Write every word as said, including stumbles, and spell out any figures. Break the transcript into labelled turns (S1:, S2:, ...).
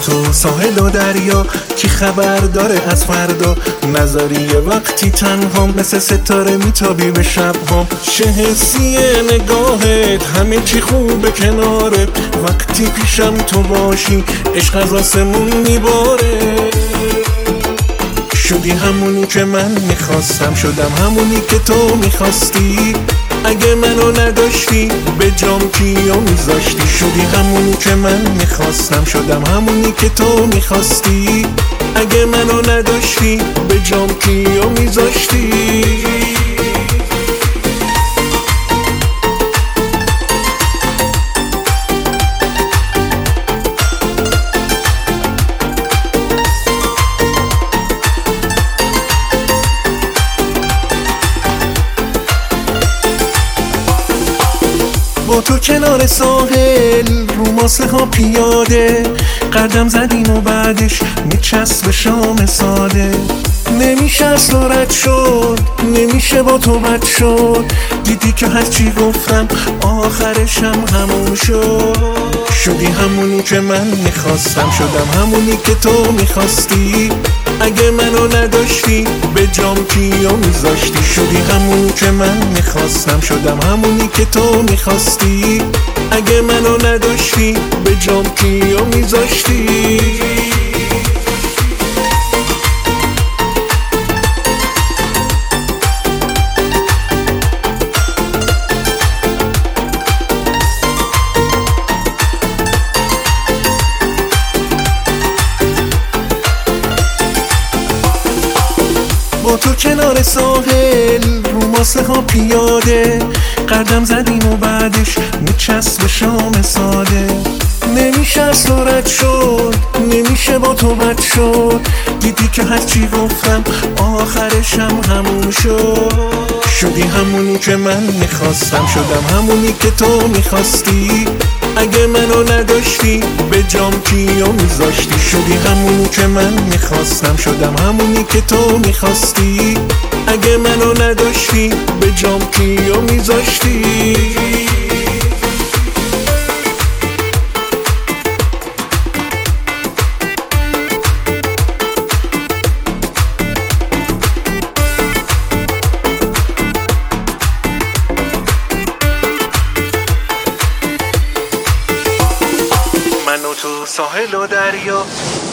S1: تو ساحل و دریا، کی خبر داره از فردا؟ نظری وقتی تنها مثل ستاره میتابی به شب‌ها. چه حسیه نگاهت، همه چی خوبه کنارت، وقتی پیشم تو باشی عشق از آسمون میباره. شدی همونی که من میخواستم، شدم همونی که تو میخواستی. اگه منو نداشتی به جام کیو میذاشتی؟ شدی همونی که من میخواستم، شدم همونی که تو میخواستی. اگه منو نداشتی به جام کیو میذاشتی؟ با تو کنار ساحل رو ماسه ها پیاده، قدم زدیم و بعدش میچسب شام ساده. نمیشه اصلا رد شد، نمیشه با تو بد شد. دیدی که هرچی گفتم آخرشم همون شد. شدی همونی که من میخواستم، شدم همونی که تو میخواستی. اگه منو نداشتی به جام کیو میذاشتی؟ شدی همونی که من میخواستم، شدم همونی که تو میخواستی. اگه منو نداشتی به جام کیو میذاشتی؟ با تو کنار ساحل رو ماسه ها پیاده، قدم زدیم و بعدش میچسب شام ساده. نمیشه اصلا رد شد، نمیشه با تو بد شد. دیدی که هرچی گفتم آخرشم همون شد. شدی همونی که من میخواستم، شدم همونی که تو میخواستی. اگه منو نداشتی به جام کیو میذاشتی؟ شدی همونی که من میخواستم، شدم همونی که تو میخواستی. اگه منو نداشتی به جام کیو میذاشتی؟ من و تو ساحل و دریا.